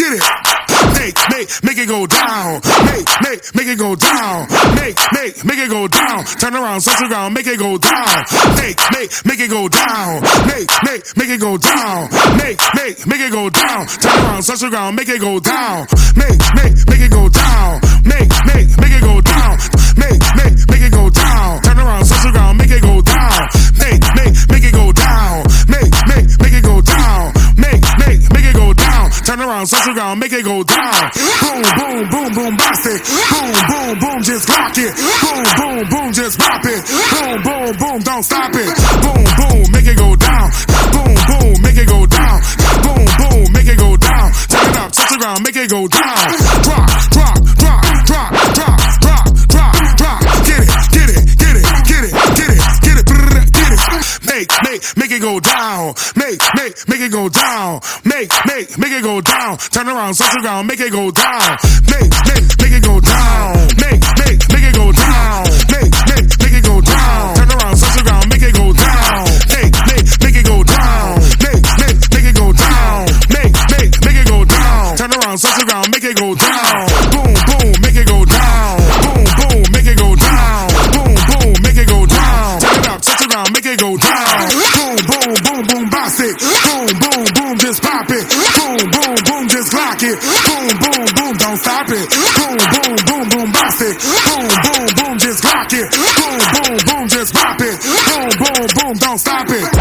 it. Make it go down. Make it go down. Make it go down. Turn around, social ground, make it go down. Make it go down. Make it go down. Make it go down. Turn around, social ground, make it go down. Make it go down. Make it go down. Make it go down. Turn around, social ground, make it go down. Make it go down. Make it go down. Make it go down. Turn around, social ground, make it go down. Boom, boom, boom, boom, bombastic. Boom, boom, boom, just rock it. Boom, boom, boom, just pop it. Boom, boom, boom, don't stop it. Boom, boom, make it go down. Boom, boom, make it go down. Boom, boom, make it go down. Turn it up, social ground, make it go down. Drop, drop, drop, drop, drop, drop, drop, drop. Get it, get it, get it, get it, get it, get it, get it. Make it go down. Make it go down. Make it go down. Turn around, social ground, make it go down. Make it go down. Make it go down. Make it go down. Turn around, social ground, make it go down. Make it go down. Make it go down. Make it go down. Turn around, social ground, make it go down. Boom, boom, make it go down. Boom, boom, make it go down. Boom, boom, make it go down. Turn it up, social ground, make it go down. Boom, boom, boom, boom, bombastic. Boom, boom, boom, just pop it. Boom, boom, boom, just rock it. Boom, boom, boom, don't stop it. Boom, boom, boom, boom, bombastic. Boom, boom, boom, just rock it. Boom, boom, boom, just pop it. Boom, boom, boom, don't stop it.